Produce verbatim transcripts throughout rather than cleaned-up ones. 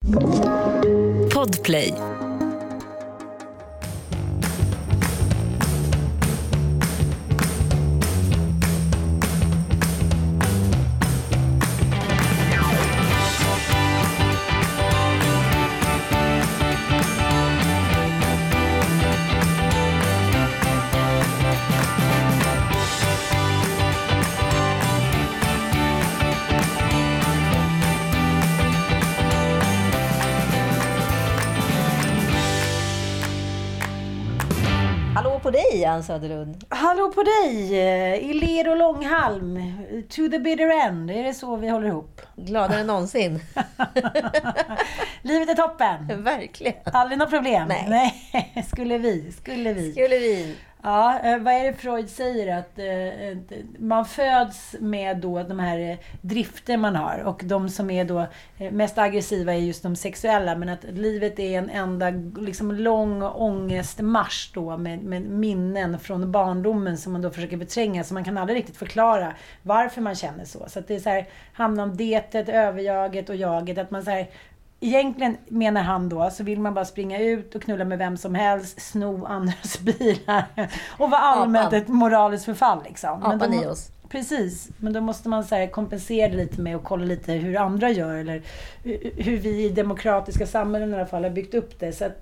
Podplay. På dig, Ann Söderlund. Hallå på dig, i ler och långhalm, to the bitter end. Är det så vi håller ihop? Gladare än någonsin. Livet är toppen. Verkligen. Aldrig något problem. Nej. Nej. Skulle vi, skulle vi. Skulle vi. Ja, vad är det Freud säger? Att eh, man föds med då de här drifter man har. Och de som är då mest aggressiva är just de sexuella. Men att livet är en enda liksom, lång ångestmarsch då med, med minnen från barndomen som man då försöker betränga. Så man kan aldrig riktigt förklara varför man känner så. Så att det är så här, hamnar om detet, överjaget och jaget. Att man så här... Egentligen menar han då så vill man bara springa ut och knulla med vem som helst, sno andras bilar och vara allmänt ett moraliskt förfall liksom. Men Apan då, i oss. Precis, men då måste man så här kompensera lite med och kolla lite hur andra gör eller hur vi i demokratiska samhällen i alla fall har byggt upp det. Så att,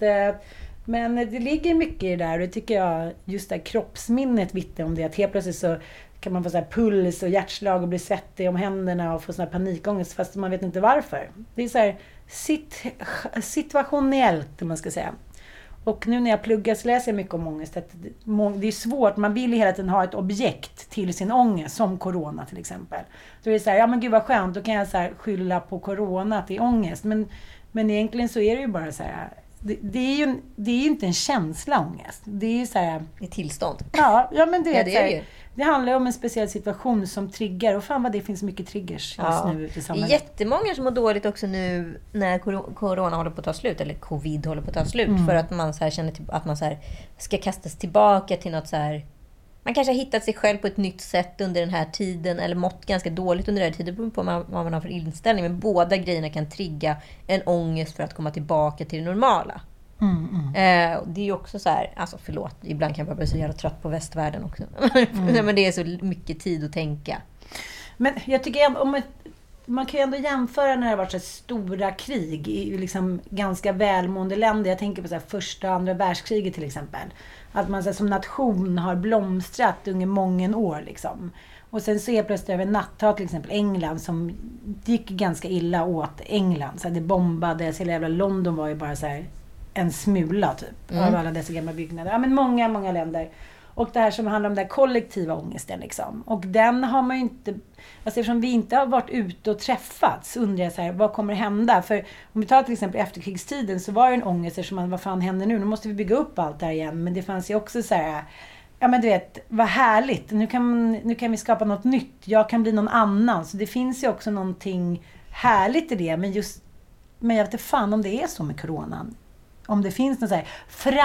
men det ligger mycket i det där och det tycker jag just det här kroppsminnet vittnar om det. Att helt plötsligt så kan man få så här puls och hjärtslag och bli svettig om händerna och få sån här panikångest fast man vet inte varför. Det är så här sit, situationellt om man ska säga. Och nu när jag pluggar så läser jag mycket om ångest. Att det är svårt, man vill hela tiden ha ett objekt till sin ångest som corona till exempel. Då är det så här, ja men gud vad skönt, då kan jag så här skylla på corona till ångest. Men, men egentligen så är det ju bara så här, det, det är ju det är ju inte en känsla ångest. Det är ju så här... Det är tillstånd. Ja, ja men du vet, ja, det är det ju. Det handlar om en speciell situation som triggar. Och fan vad det finns mycket triggers just ja. nu ute i Det samhället. är jättemånga som mår dåligt också nu när corona håller på att ta slut. Eller covid håller på att ta slut. Mm. För att man så här känner att man så här ska kastas tillbaka till något så här... Man kanske har hittat sig själv på ett nytt sätt under den här tiden. Eller mått ganska dåligt under den här tiden. På vad man har för inställning. Men båda grejerna kan trigga en ångest för att komma tillbaka till det normala. Mm, mm. Eh, det är ju också så här, alltså förlåt, ibland kan jag bara bli så jävla trött på västvärlden också. Mm. Men det är så mycket tid att tänka. Men jag tycker ändå, om ett, man kan ju ändå jämföra när det har varit så stora krig i liksom ganska välmående länder. Jag tänker på så här första och andra världskriget till exempel. Att man så här, som nation har blomstrat under många år liksom. Och sen så är plötsligt över natta till exempel England som gick ganska illa åt England. Så här, det bombades, hela jävla London var ju bara så här en smula typ mm. av alla dessa gamla byggnader. Ja men många, många länder. Och det här som handlar om den kollektiva ångesten liksom. Och den har man ju inte, alltså eftersom vi inte har varit ute och träffats undrar jag så här, vad kommer hända? För om vi tar till exempel efterkrigstiden så var det en ångest som man, vad fan händer nu? Nu måste vi bygga upp allt där igen. Men det fanns ju också så här, ja men du vet, vad härligt. Nu kan, nu kan vi skapa något nytt. Jag kan bli någon annan. Så det finns ju också någonting härligt i det. Men just, men jag vet inte fan om det är så med coronan. Om det finns någon så här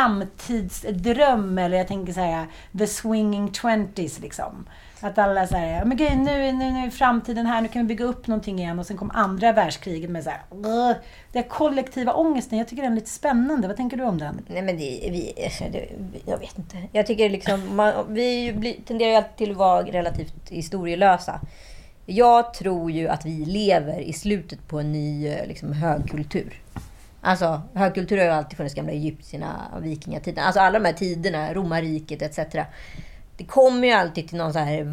framtidsdröm eller jag tänker så här the swinging twenties liksom. Att alla så här, men gud, nu, nu, nu är framtiden här, nu kan vi bygga upp någonting igen och sen kom andra världskriget med så här, uh, det kollektiva ångesten, jag tycker den är lite spännande. Vad tänker du om den? Nej men det, vi, det, jag vet inte. Jag tycker liksom, man, vi blir, tenderar ju alltid till att vara relativt historielösa. Jag tror ju att vi lever i slutet på en ny liksom, högkultur. Alltså, högkultur har ju alltid funnits, gamla egyptierna, vikingatiden. Alltså alla de här tiderna, romarriket et cetera. Det kommer ju alltid till någon så här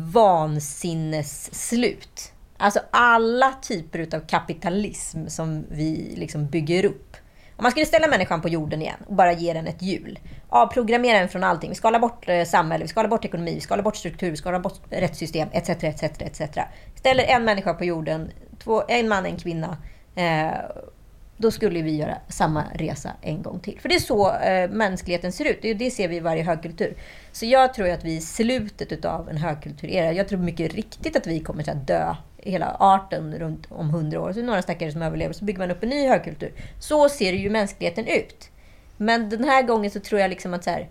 vansinnesslut. Alltså alla typer av kapitalism som vi liksom bygger upp. Om man skulle ställa människan på jorden igen och bara ge den ett hjul. Avprogrammera den från allting. Vi skalar bort eh, samhälle, vi skalar bort ekonomi, vi skalar bort struktur, vi skalar bort rättssystem et cetera et cetera et cetera. Ställer en människa på jorden, två, en man, en kvinna. Eh, då skulle vi göra samma resa en gång till. För det är så eh, mänskligheten ser ut. Det, det ser vi i varje högkultur. Så jag tror att vi är i slutet av en högkulturera. Jag tror mycket riktigt att vi kommer att dö hela arten runt om hundra år. Så är det några stackare som överlever, så bygger man upp en ny högkultur. Så ser ju mänskligheten ut. Men den här gången så tror jag liksom att så här,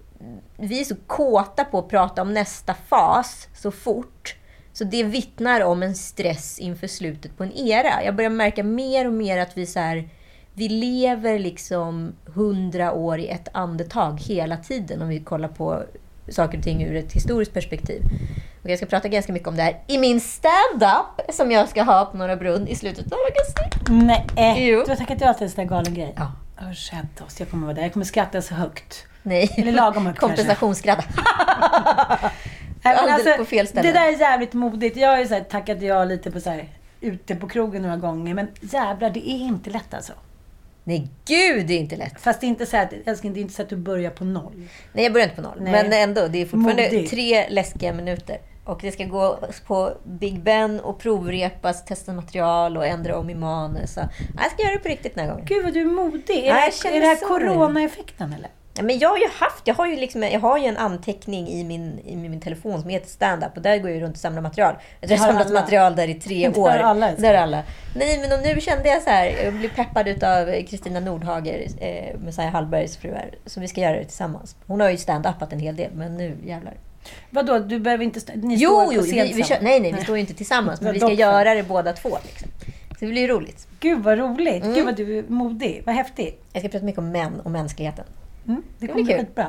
vi är så kåta på att prata om nästa fas så fort. Så det vittnar om en stress inför slutet på en era. Jag börjar märka mer och mer att vi så här, vi lever liksom hundra år i ett andetag hela tiden om vi kollar på saker och ting ur ett historiskt perspektiv. Och jag ska prata ganska mycket om det här i min stand-up som jag ska ha på Norra Brunn i slutet av augusti. Nej, Jo. du har tackat ja till en sån där galen grej. Ja. Åh, rädda oss. Jag kommer vara där. Jag kommer skratta så högt. Nej, Eller lagom högt kompensationsskratta. Nej, men Alldeles alltså, på fel ställe. det där är jävligt modigt. Jag har ju så här, tackat ja lite på så här, ute på krogen några gånger. Men jävlar, det är inte lätt alltså. Nej, gud, det är inte lätt. Fast det är inte så att, älskling, det är inte så att du börjar på noll. Nej, jag börjar inte på noll. Nej. Men ändå, det är fortfarande Modigt. tre läskiga minuter. Och det ska gå på Big Ben och provrepas, testa material och ändra om i manus. Så jag ska göra det på riktigt den här gången. Gud vad du är modig. Är, Ja, jag det, känner är det här så. corona-effekten eller? Ja, men jag har ju haft, jag har ju, liksom, jag har ju en anteckning i min, i min telefon som heter stand-up. Och där går jag runt och samlar material. Jag tror jag har samlat alla. material där i tre Det år. har alla, älskling. Där alla. Nej, men och nu kände jag så här, jag blev peppad utav Kristina Nordhager, eh, Messiah Hallbergs fruar. Så vi ska göra det tillsammans. Hon har ju stand-upat en hel del, men nu jävlar. Vadå, du behöver inte... St- ni Jo, står jo på scen vi, vi kör, tillsammans. nej, nej, vi står ju inte tillsammans. Men vi ska Dock. göra det båda två. Liksom. Så det blir ju roligt. Gud vad roligt. Mm. Gud vad du är modig. Vad häftigt. Jag ska prata mycket om män och mänskligheten. Mm. Det Det kommer blir bli kul. skitbra.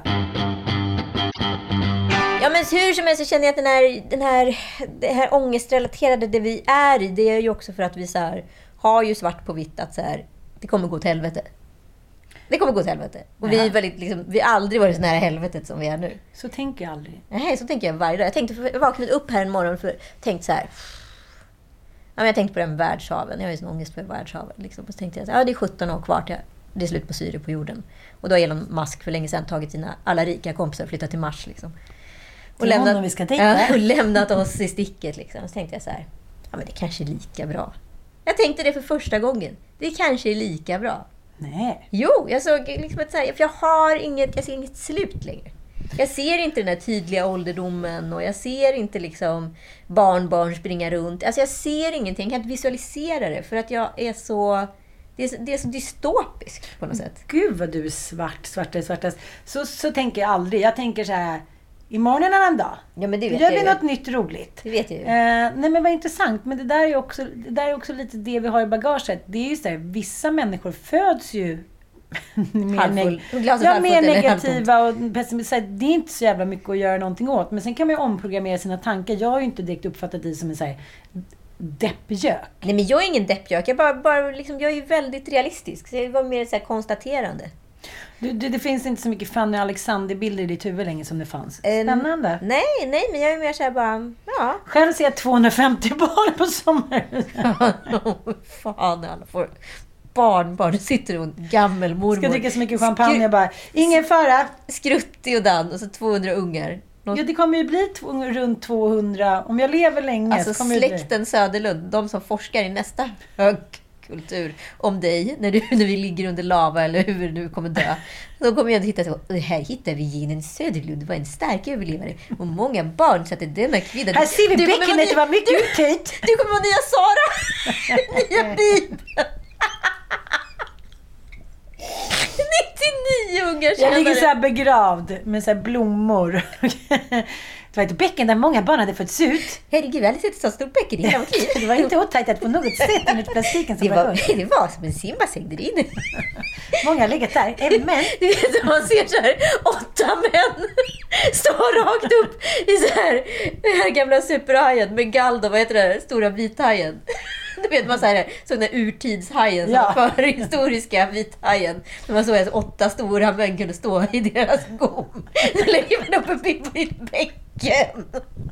Ja, men hur som helst så känner jag att den här, den här, det här ångestrelaterade det vi är i, det är ju också för att vi så här, har ju svart på vitt att så här, det kommer gå till helvete. Det kommer gå till helvete. Och vi, är väldigt, liksom, vi har aldrig varit så nära helvetet som vi är nu. Så tänker jag aldrig. Nej, så tänker jag varje dag. Jag tänkte, jag vaknade upp här en morgon för tänkte så här. Ja, men jag tänkte på den världshaven. Jag har ju sån ångest för världshaven. Liksom. Och så tänkte jag, ja, det är sjutton år kvar till det är slut på syre på jorden. Och då har Elon Musk för länge sedan tagit sina alla rika kompisar och flyttat till Mars. Liksom. Till honom vi ska dejta. ja, och lämnat oss i sticket. Liksom. Så tänkte jag så här, ja, men det kanske är lika bra. Jag tänkte det för första gången. Det kanske är lika bra. Nej. Jo, jag såg liksom ett så här, för jag har inget, jag ser inget slut längre. Jag ser inte den här tydliga ålderdomen och jag ser inte liksom barnbarn springa runt. Alltså jag ser ingenting, jag kan inte visualisera det för att jag är så, det är så, det är så dystopiskt på något sätt. Gud vad du är svart, svartast, svartast. Så, så tänker jag aldrig. Jag tänker så här, imorgon en annan dag. Ja, men det Då vet gör jag vi ju. något nytt roligt. Det vet jag ju. Eh, nej men vad intressant. Men det där är också, det där är också lite det vi har i bagaget. Det är ju så här, vissa människor föds ju mer, Halvfull. neg- Glaset ja, halvfullt mer eller negativa och pessimistiska. Det är inte så jävla mycket att göra någonting åt. Men sen kan man ju omprogrammera sina tankar. Jag har ju inte direkt uppfattat dig som en så här deppgök. Nej, men jag är ingen deppjök. Jag, bara, bara, liksom, jag är ju väldigt realistisk. Så jag var mer så här konstaterande. Du, du, det finns inte så mycket Fanny Alexander-bilder i ditt huvud länge som det fanns. Eh, Spännande. Nej, nej, men jag är mer så här bara, ja. Själv ser jag tvåhundrafemtio barn på sommaren. Fan, alla får barnbarn. Nu sitter hon gammelmormor. Ska dricka så mycket champagne. Jag bara, ingen fara. Skruttig och Dan och så tvåhundra ungar. Någon... Ja, det kommer ju bli två, runt tvåhundra. Om jag lever länge Alltså så kommer det bli. släkten Söderlund, de som forskar i nästa högkultur om dig, när, du, när vi ligger under lava eller hur du kommer dö. Då kommer jag att hitta så, här hittar vi genen Söderlund, det var en stark överlevare. Och många barn satte denna kvinna. Här ser vi Du kommer bäckenet, vara det var mycket du, uttöjt. du kommer vara nya Sara! Nya Bibeln! nittionio ungar Jag ligger senare. så här begravd med så här blommor. Det var ett bäcken där många barn hade fötts ut. Herregud, jag har aldrig sett ett så stort bäcken i hela mitt liv. Det var inte åttajtat på något sätt enligt plastiken som Det var var, ung. det var som en simbassäng där inne. Många har legat där. Även män. Du vet, man ser så här åtta män stå rakt upp i så här, den här gamla superhajen med Galdo, vad heter det, stora vithajen. Du vet, man så här, såg den här urtidshajen som Ja. för historiska vithajen. När man såg att åtta stora män kunde stå i deras gom. Då lägger man upp en bild på ditt bäcken.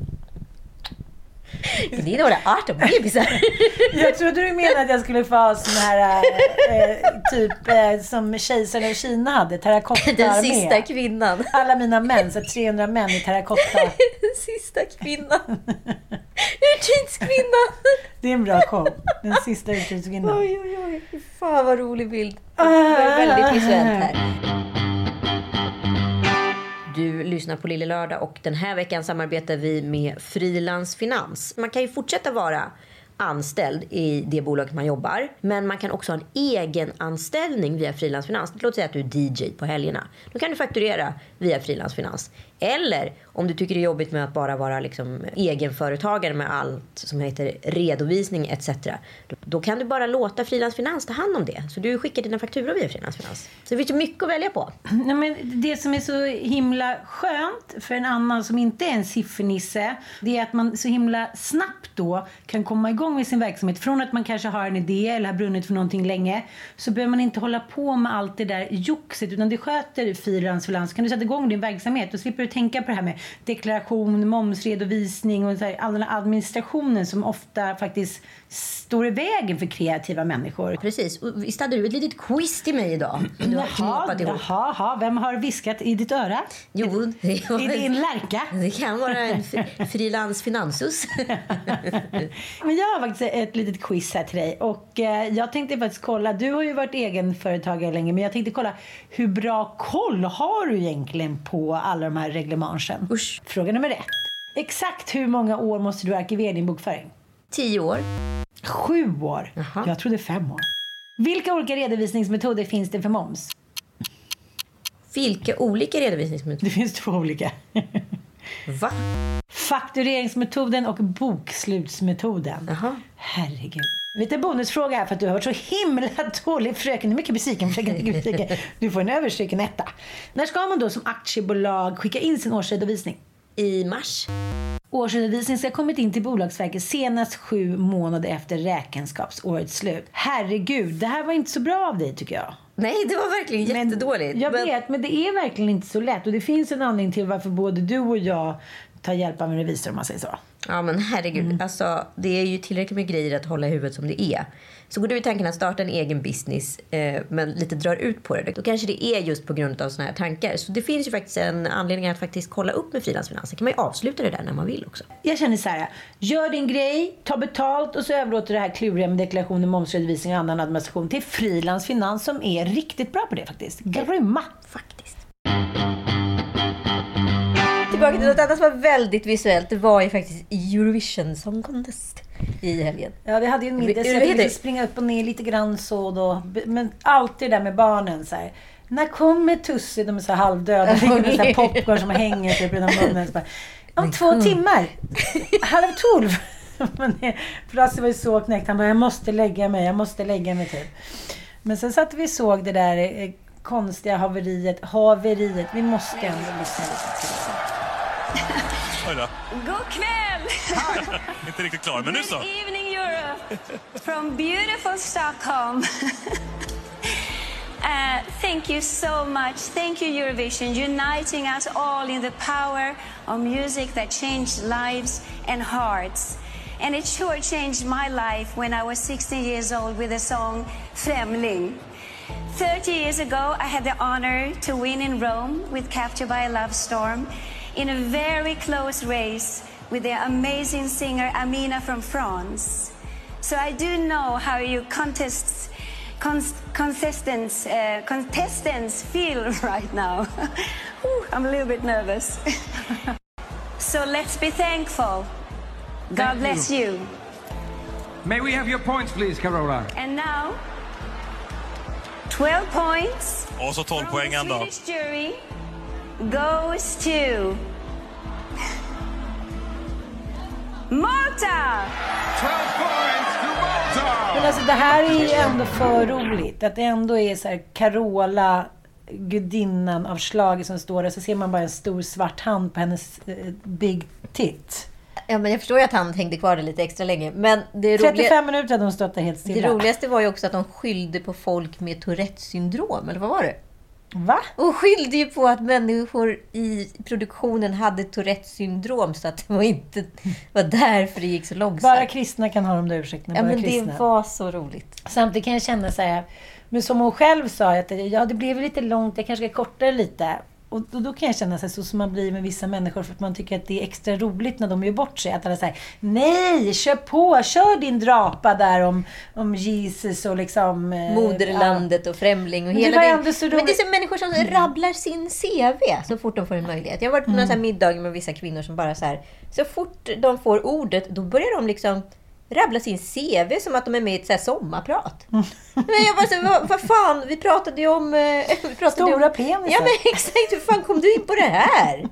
Det är några arton bebisar. Jag trodde du menade att jag skulle få ha sån här eh, typ eh, som kejsaren av Kina hade, terrakotta Den sista kvinnan. Alla mina män, så trehundra män i terrakotta. Den sista kvinnan. Urtidskvinnan. Det är en bra show. Den sista uttryckskvinnan. Oj, oj, oj. Fy fan vad rolig bild. Det var väldigt visuellt här. Du lyssnar på Lille Lördag och den här veckan samarbetar vi med Frilans Finans. Man kan ju fortsätta vara anställd i det bolaget man jobbar, men man kan också ha en egen anställning via Frilans Finans. Låt säga att du är D J på helgerna. Då kan du fakturera via Frilans Finans. Eller om du tycker det är jobbigt med att bara vara liksom egenföretagare med allt som heter redovisning et cetera. Då, då kan du bara låta Frilansfinans ta hand om det. Så du skickar dina fakturor via Frilansfinans. Så det finns ju mycket att välja på. Nej, men det som är så himla skönt för en annan som inte är en siffernisse, det är att man så himla snabbt då kan komma igång med sin verksamhet. Från att man kanske har en idé eller har brunnit för någonting länge, så behöver man inte hålla på med allt det där joxet, utan det sköter Frilansfinans. Kan du sätta igång din verksamhet och slipper du tänka på det här med deklaration, momsredovisning och så här, all den administrationen som ofta faktiskt står i vägen för kreativa människor. Precis, och visst hade du ett litet quiz till mig idag. Du har jaha, jaha, jaha, vem har viskat i ditt öra? Jo, det var I din lärka? Det kan vara en frilansfinansus. Men jag har faktiskt ett litet quiz här till dig. Och eh, jag tänkte faktiskt kolla, du har ju varit egenföretagare länge, men jag tänkte kolla, hur bra koll har du egentligen på alla de här reglemangen? Usch. Fråga nummer ett. Exakt hur många år måste du arkivera din bokföring? Tio år. Sju år. Jaha. Jag trodde fem år. Vilka olika redovisningsmetoder finns det för moms? Vilka olika redovisningsmetoder? Det finns två olika. Va? Faktureringsmetoden och bokslutsmetoden. Jaha. Herregud. Lite bonusfråga här för att du har varit så himla dålig. Fröken är mycket besviken. Fröken är mycket besviken. Du får en överstryken etta. När ska man då som aktiebolag skicka in sin årsredovisning? I mars. Årsredovisning ska ha kommit in till Bolagsverket senast sju månader efter räkenskapsårets slut. Herregud, det här var inte så bra av dig tycker jag. Nej, det var verkligen Men jättedåligt. Jag men... vet, men det är verkligen inte så lätt. Och det finns en anledning till varför både du och jag tar hjälp av en revisor om man säger så. Ja, men herregud. Mm. Alltså, det är ju tillräckligt med grejer att hålla i huvudet som det är. Så går du i tanken att starta en egen business eh, men lite drar ut på det, då kanske det är just på grund av såna här tankar. Så det finns ju faktiskt en anledning att faktiskt kolla upp med frilansfinanser. Kan man ju avsluta det där när man vill också. Jag känner så här, gör din grej, ta betalt och så överlåter det här kluriga med deklarationer, momsredovisning och annan administration till frilansfinans som är riktigt bra på det faktiskt. Grymma! Faktiskt. Tillbaka till något annat som var väldigt visuellt. Det var ju faktiskt Eurovision Song Contest i helgen. Ja, vi hade ju en middag så jag ville springa upp och ner lite grann så då. Men alltid det där med barnen så här. När kommer Tussi? De är så halvdöda. Det är så här popcorn som hänger typ i den munnen. Så bara, om två timmar. Halv tolv. Lasse var ju så knäckt. Han bara, jag måste lägga mig. Jag måste lägga mig typ. Men sen satt vi och såg det där eh, konstiga haveriet. Haveriet. Vi måste ändå lyssna lite till det. Oj då. God kväll! Inte riktigt klar, men nu så. Good evening Europe from beautiful Stockholm. uh, thank you so much. Thank you Eurovision, uniting us all in the power of music that changed lives and hearts. And it sure changed my life when I was sixteen years old with the song Främling. thirty years ago I had the honor to win in Rome with Captured by a Love Storm. In a very close race with the amazing singer Amina from France. So I do know how you contests, con- contestants, uh, contestants feel right now. Ooh, I'm a little bit nervous. So let's be thankful. God Thank bless you. you. May we have your points, please, Carola? And now, twelve points Och så tolv from poäng the ändå. Swedish jury goes to Malta! twelve points to Malta! Men alltså det här är ju ändå för roligt. Att det ändå är så här Carola, gudinnan av slaget som står där. Så ser man bara en stor svart hand på hennes eh, big tit. Ja, men jag förstår ju att han hängde kvar det lite extra länge. Men det trettiofem roliga... minuter hade hon stått där helt stilla. Det roligaste var ju också att de skyllde på folk med Tourettes syndrom. Eller vad var det? Va? Och skyllde ju på att människor i produktionen hade Tourettes syndrom. Så att det var inte var därför det gick så långsamt. Bara kristna kan ha de där ursäkterna. Ja, bara men kristna. det var så roligt. Samtidigt kan jag känna så här, men som hon själv sa, att ja, det blev lite långt, jag kanske ska korta det lite. Och då, då kan jag känna så, här, så som man blir med vissa människor, för att man tycker att det är extra roligt när de gör bort sig. Att alla säger, nej, kör på, kör din drapa där om, om Jesus och liksom... Moderlandet ja. Och främling och men hela det. det. Men det är som människor som mm. rabblar sin C V så fort de får en möjlighet. Jag har varit på mm. någon sån här middag med vissa kvinnor som bara så här, så fort de får ordet, då börjar de liksom rabbla sin C V som att de är med i ett så här sommarprat. Mm. Men jag bara så, vad, vad fan, vi pratade ju om... Vi pratade Stora om, penisar. Ja, men exakt, hur fan kom du in på det här?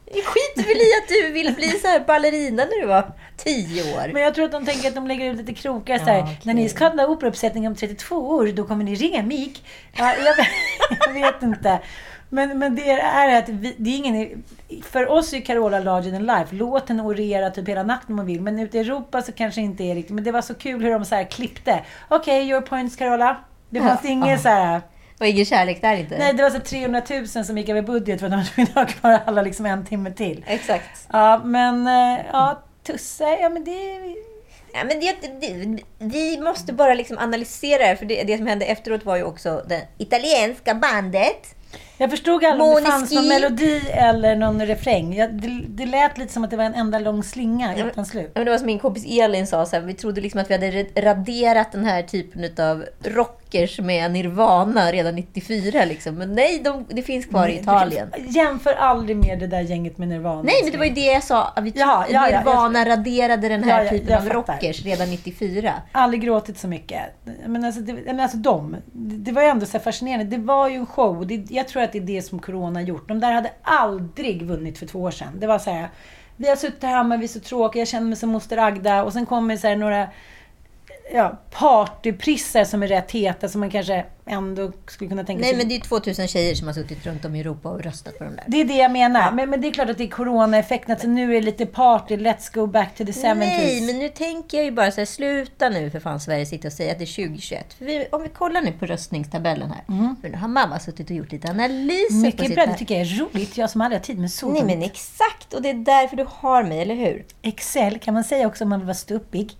Jag skiter väl i att du vill bli så här ballerina när du var tio år. Men jag tror att de tänker att de lägger ut lite krokar så här. Ja, okay. När ni ska ha operauppsättning om trettiotvå år, då kommer ni ringa mig. Ja, jag, vet, jag vet inte. Men, men det är att vi, det är ingen... För oss är Carola larger than life. Låt henne orera typ hela natten om man vill. Men ute i Europa så kanske inte är riktigt. Men det var så kul hur de så här klippte. Okej, okay, your points Carola. Det fanns ja, inget ja. så här... Och ingen kärlek där inte. Nej, det var så trehundratusen som gick över budget för att de skulle ha kvar alla liksom en timme till. Exakt. Ja, men ja, Tusse, ja men det... Ja, men det, det, vi måste bara liksom analysera det, för det, det som hände efteråt var ju också det italienska bandet. Jag förstod aldrig om det Måneskin. fanns någon melodi eller någon refräng. Jag, det, det lät lite som att det var en enda lång slinga Ja, utan slut. men det var som min kompis Elin sa, så här, vi trodde liksom att vi hade raderat den här typen av rockers med Nirvana redan nittiofyra. Liksom. Men nej, de, det finns kvar i Italien. Jämför aldrig med det där gänget med Nirvana. Nej, men det var ju det jag sa. Vi trodde, Ja, ja, ja, Nirvana jag- raderade den här Ja, ja, typen jag av fattar. rockers redan nittiofyra. Aldrig gråtit så mycket. Men alltså, det, men alltså de, det var ju ändå så här fascinerande. Det var ju en show. Det, jag tror att det är det som corona gjort. De där hade aldrig vunnit för två år sedan. Det var så här, vi har suttit här hemma, vi är så tråkiga, jag känner mig som moster Agda. Och sen kommer så här några ja, partyprissar som är rätt heta, som man kanske ändå skulle kunna tänka Nej, sig. men det är tvåtusen tjejer som har suttit runt om i Europa och röstat på de där. Det är det jag menar. Men, men det är klart att det är corona-effekten. Alltså, nu är det lite party, let's go back to the seventies. Nej, men nu tänker jag ju bara så här, sluta nu för fan Sverige sitter och säger att det är tjugohundratjugoett. För vi, om vi kollar nu på röstningstabellen här. Mm. För nu har mamma suttit och gjort lite analyser på Mycket sitt bra, här. det tycker jag är roligt. Jag som aldrig har tid med sånt. Nej, men exakt. Och det är därför du har mig, eller hur? Excel kan man säga också om man vill vara stuppig.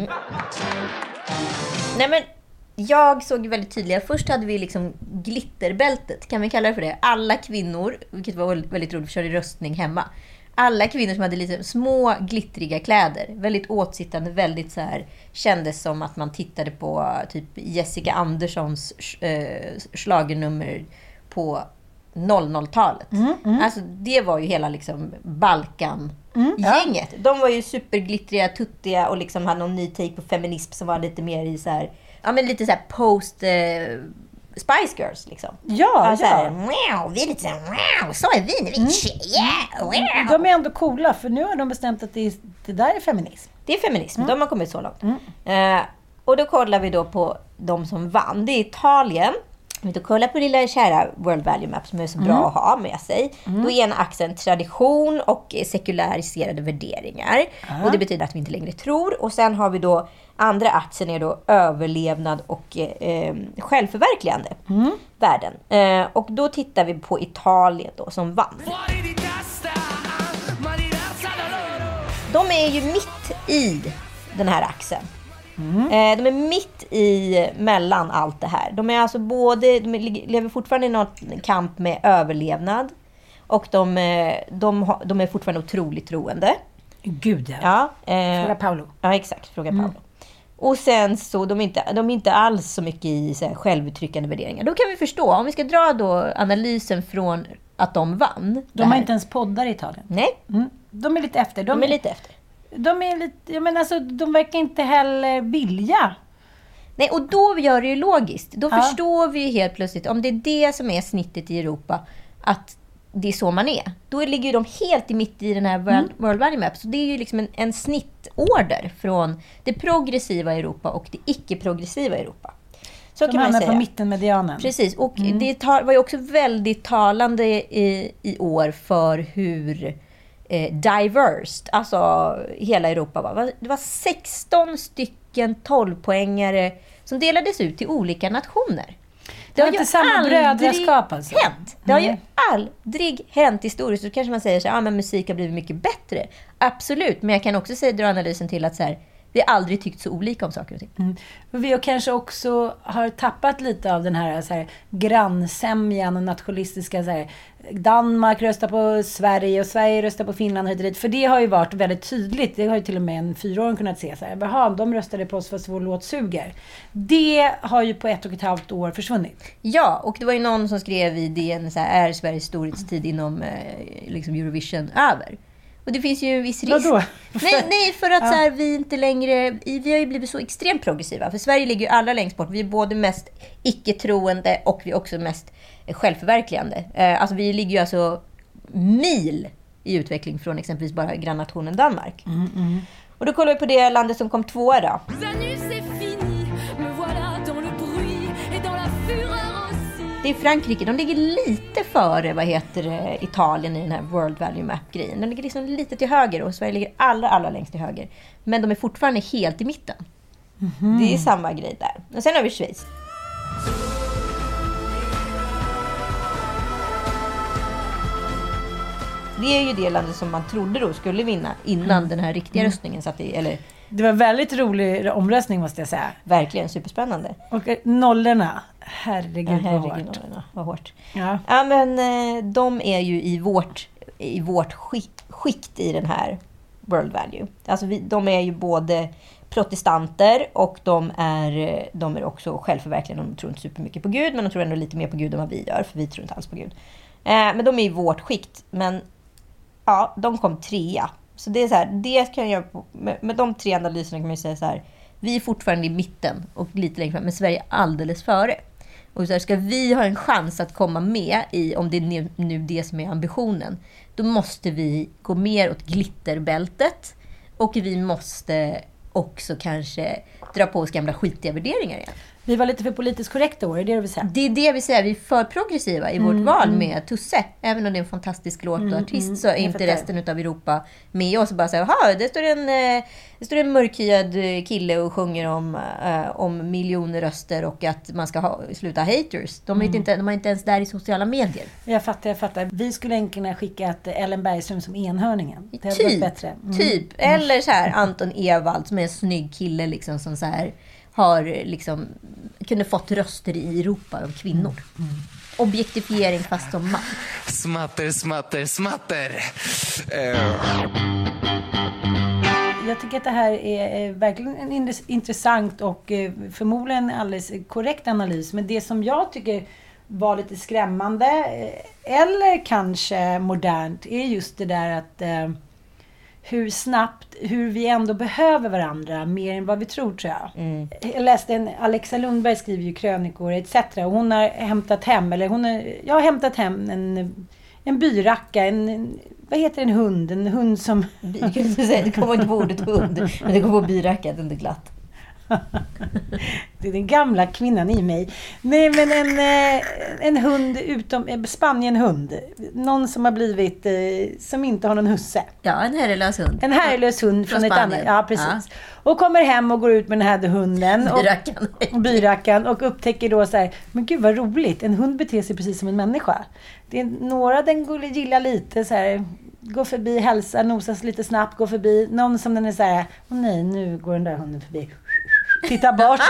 Nej, men jag såg väldigt tydliga. Först hade vi liksom glitterbältet, kan vi kalla det för det. Alla kvinnor, vilket var väldigt, väldigt roligt, körde röstning hemma. Alla kvinnor som hade lite små glittriga kläder, väldigt åtsittande, väldigt så här, kändes som att man tittade på typ Jessica Anderssons äh, schlagernummer på noll noll-talet. Mm, mm. Alltså det var ju hela liksom Balkan Mm, ja. gänget. De var ju superglittriga, tuttiga och liksom hade någon ny take på feminism som var lite mer i så här, ja men lite så här post eh, Spice Girls liksom. Ja, alltså ja. här, wow, vi är lite så här, wow, så är vi när vi är tjejer. Wow. De är ändå coola, för nu har de bestämt att det, det där är feminism. Det är feminism, Mm. de har kommit så långt. Eh, och då kollar vi då på de som vann. Det är Italien. Vi då kollar på lilla kära World Value Map som är så bra att ha med sig. Då är en axeln tradition och sekulariserade värderingar. Och det betyder att vi inte längre tror. Och sen har vi då andra axeln är då överlevnad och eh, självförverkligande värden. Eh, och då tittar vi på Italien då som vann. De är ju mitt i den här axeln. Mm. Eh, de är mitt i mellan allt det här. De är alltså både, de lever fortfarande i något kamp med överlevnad. Och de, eh, de, har, de är fortfarande otroligt troende. Gud ja. Ja, eh, Fråga Paolo. ja exakt, fråga Paolo. Och sen så, de är inte, de är inte alls så mycket i så här, självuttryckande värderingar. Då kan vi förstå, om vi ska dra då analysen från att de vann. De har inte ens poddar i Italien. Nej, Mm. De är lite efter. De, de är lite efter. De är lite, jag menar alltså, de verkar inte heller vilja. Nej, och då gör det ju logiskt. Då Ja. förstår vi ju helt plötsligt, om det är det som är snittet i Europa, att det är så man är. Då ligger ju de helt i mitt i den här World, World Value Map. Så det är ju liksom en, en snittorder från det progressiva Europa och det icke-progressiva Europa. Så De kan man hamnar säga. på mittenmedianen. Precis, och det tar, var ju också väldigt talande i, i år för hur eh, diverse, alltså hela Europa var. Det var sexton stycken tolv-poängare som delades ut till olika nationer. Det var inte samma brödraskap alltså. hänt. Det har ju Nej. aldrig hänt historiskt. Så kanske man säger så här, ah, men musik har blivit mycket bättre. Absolut, men jag kan också säga, dra analysen till att så här, vi har aldrig tyckt så olika om saker och ting. Mm. Vi har kanske också har tappat lite av den här, så här grannsämjan och nationalistiska så här, Danmark röstar på Sverige och Sverige röstar på Finland hit och dit. För det har ju varit väldigt tydligt. Det har ju till och med en fyraåring kunnat se. Så här, jaha, de röstade på oss för att vår låt suger. Det har ju på ett och ett halvt år försvunnit. Ja, och det var ju någon som skrev i D N så här, är Sveriges storhetstid inom eh, liksom Eurovision över? Och det finns ju en viss risk. Vadå? Nej, nej, för att Ja. så här, vi inte längre, vi har ju blivit så extremt progressiva. För Sverige ligger ju allra längst bort. Vi är både mest icke-troende och vi är också mest självförverkligande. Eh, alltså vi ligger ju alltså mil i utveckling från exempelvis bara grannnationen Danmark. Mm, mm. Och då kollar vi på det landet som kom tvåa då. Det är Frankrike. De ligger lite före, vad heter det, Italien i den här World Value Map-grejen. De ligger liksom lite till höger och Sverige ligger allra, allra längst till höger. Men de är fortfarande helt i mitten. Mm-hmm. Det är samma grej där. Och sen har vi Schweiz. Det är ju det landet som man trodde då skulle vinna innan mm. den här riktiga mm. röstningen satt i, eller... Det var en väldigt rolig omröstning måste jag säga. Verkligen, superspännande. Och nollorna, herregud, ja, herregud vad hårt. Nollorna, vad hårt. Ja. Ja, men de är ju i vårt, i vårt skikt, skikt i den här World Value. Alltså vi, de är ju både protestanter och de är, de är också självförverkligande. De tror inte supermycket på Gud, men de tror ändå lite mer på Gud än vad vi gör, för vi tror inte alls på Gud. Eh, men de är i vårt skikt, men ja, de kom trea. Så det är så här, det kan jag med, med de tre analyserna kan man ju säga så här, vi är fortfarande i mitten och lite längre fram, men Sverige är alldeles före. Och så här, ska vi ha en chans att komma med i, om det är nu, nu det som är ambitionen, då måste vi gå mer åt glitterbältet och vi måste också kanske dra på oss gamla skitiga värderingar igen. Vi var lite för politiskt korrekta år, är det det vi säger? Det är det vi säger, vi är för progressiva i mm, vårt val mm. med Tusse. Även om det är en fantastisk låt och mm, artist mm, så är inte resten av Europa med oss och bara säger, jaha, det står en, det står en mörkhyad kille och sjunger om, uh, om miljoner röster och att man ska ha, sluta haters. De är, mm. inte, de är inte ens där i sociala medier. Jag fattar, jag fattar. Vi skulle egentligen ha skickat Ellen Bergström som enhörningen. Det hade typ, varit bättre. Mm. Typ, eller så här Anton Ewald som är en snygg kille liksom som så här har liksom kunde fått röster i Europa av kvinnor. Mm. Objektifiering fast som man. Smatter, smatter, smatter. Uh. Jag tycker att det här är verkligen en intressant och förmodligen en alldeles korrekt analys. Men det som jag tycker var lite skrämmande eller kanske modernt är just det där att hur snabbt, hur vi ändå behöver varandra mer än vad vi tror, tror jag. Mm. Jag läste en, Alexa Lundberg skriver ju krönikor et cetera. Och hon har hämtat hem, eller hon har, jag har hämtat hem en, en byracka, en, vad heter en hund? En hund som... Det kommer inte på ordet hund, men det kommer på byracka, den är glatt. Det är den gamla kvinnan i mig. Nej, men en, en hund utom Spanienhund. Någon som har blivit som inte har någon husse. Ja, en herrelös hund. En herrelös hund från, från ett annat. Ja, precis. Ja. Och kommer hem och går ut med den här hunden byrackan. och byrackan och upptäcker då så här, men gud vad roligt. En hund beter sig precis som en människa. Det är några den går gilla lite så här, gå förbi, hälsa, nosas lite snabbt, gå förbi. Någon som den är så här, åh nej, nu går den där hunden förbi. Titta bort.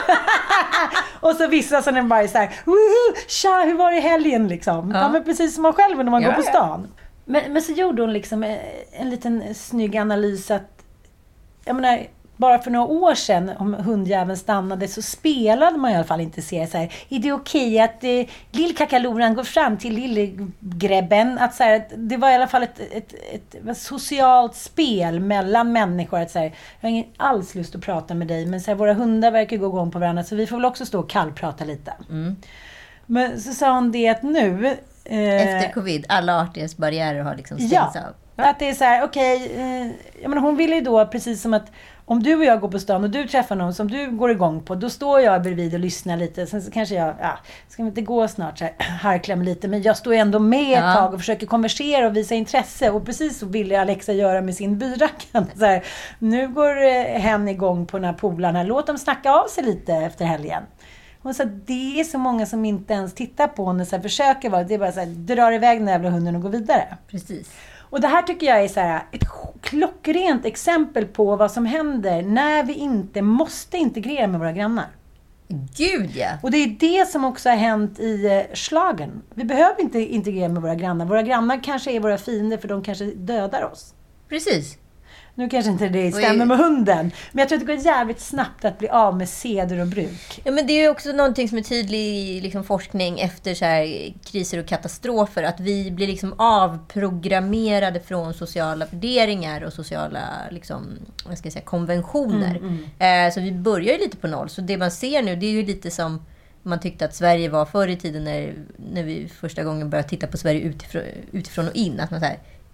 Och så vissa som den bara är så här, tja, hur var det i helgen liksom? Ja. Ja, men precis som man själv när man ja, går på stan. Ja. Men, men så gjorde hon liksom en, en liten snygg analys att, jag menar, bara för några år sedan om hundjäveln stannade så spelade man i alla fall inte se så här, är det okej att eh, lillkakaloran går fram till lillegräbben, att så här, att det var i alla fall ett, ett, ett, ett socialt spel mellan människor, att så här, jag har ingen alls lust att prata med dig, men så här, våra hundar verkar gå igång på varandra så vi får väl också stå och kallprata lite. Mm. Men så sa hon det att nu eh, efter covid, alla artighetsbarriärer har liksom stängts ja, av. Att det är så här, okej, okay, eh, jag menar, hon ville ju då precis som att om du och jag går på stan och du träffar någon som du går igång på, då står jag bredvid och lyssnar lite. Sen så kanske jag, ja, ska vi inte gå snart så här, harkla mig lite. Men jag står ändå med ett ja. tag och försöker konversera och visa intresse. Och precis så ville Alexa göra med sin byracka. Så här, nu går hen igång på den här polarna. Låt dem snacka av sig lite efter helgen. Hon sa att det är så många som inte ens tittar på henne så här, försöker vara. Det är bara så här, drar iväg den jävla hunden och går vidare. Precis. Och det här tycker jag är så här, ett klockrent exempel på vad som händer när vi inte måste integrera med våra grannar. Gud, ja. Och det är det som också har hänt i slagen. Vi behöver inte integrera med våra grannar. Våra grannar kanske är våra fiender för de kanske dödar oss. Precis. Nu kanske inte det stämmer med hunden. Men jag tror att det går jävligt snabbt att bli av med seder och bruk. Ja, men det är ju också någonting som är tydlig i liksom forskning efter så här kriser och katastrofer. Att vi blir liksom avprogrammerade från sociala värderingar och sociala liksom, vad ska jag säga, konventioner. Mm, mm. Eh, så vi börjar ju lite på noll. Så det man ser nu, det är ju lite som man tyckte att Sverige var förr i tiden när, när vi första gången började titta på Sverige utifrån, utifrån och in. Att man så här,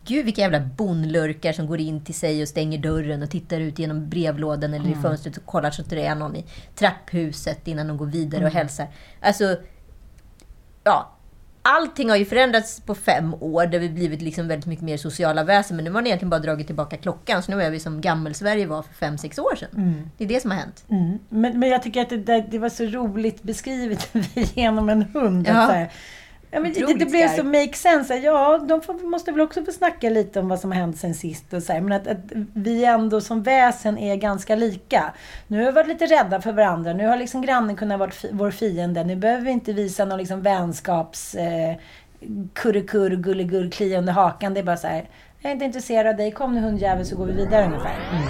Gud, vilka jävla bonlurkar som går in till sig och stänger dörren och tittar ut genom brevlådan eller mm. i fönstret och kollar så att det är någon i trapphuset innan de går vidare mm. och hälsar. Alltså, ja, allting har ju förändrats på fem år där vi blivit liksom väldigt mycket mer sociala väsen, men nu har man egentligen bara dragit tillbaka klockan, så nu är vi som gammel-Sverige var för fem, sex år sedan. Mm. Det är det som har hänt. Mm. Men, men jag tycker att det, det var så roligt beskrivet genom en hund. Ja. Så här, ja, men det, det blev så make sense. Ja, de får, måste väl också få snacka lite om vad som har hänt sen sist. Och så här, men att, att vi ändå som väsen är ganska lika. Nu har vi varit lite rädda för varandra. Nu har liksom grannen kunnat vara fi, vår fiende. Nu behöver vi inte visa någon liksom vänskaps... Eh, kurrekurr, gulligull, klia under hakan. Det är bara så här, jag är inte intresserad av dig. Kom nu hundjävel så går vi vidare ungefär. Mm.